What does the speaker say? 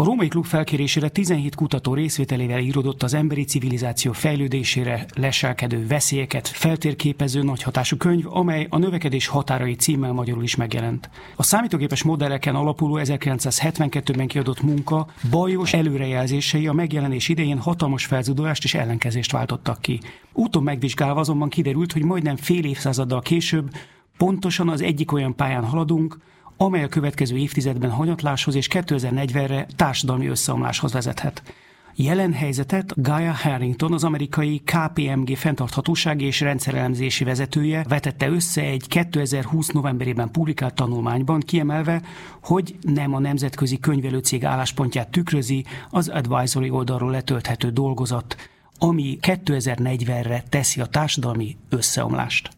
A Római Klub felkérésére 17 kutató részvételével íródott az emberi civilizáció fejlődésére leselkedő veszélyeket feltérképező nagyhatású könyv, amely a Növekedés határai címmel magyarul is megjelent. A számítógépes modelleken alapuló 1972-ben kiadott munka bajos előrejelzései a megjelenés idején hatalmas felzúdulást és ellenkezést váltottak ki. Úton megvizsgálva azonban kiderült, hogy majdnem fél évszázaddal később pontosan az egyik olyan pályán haladunk, amely a következő évtizedben hanyatláshoz és 2040-re társadalmi összeomláshoz vezethet. Jelen helyzetet Gaia Harrington, az amerikai KPMG fenntarthatósági és rendszerelemzési vezetője vetette össze egy 2020 novemberében publikált tanulmányban, kiemelve, hogy nem a nemzetközi könyvelőcég álláspontját tükrözi az advisory oldalról letölthető dolgozat, ami 2040-re teszi a társadalmi összeomlást.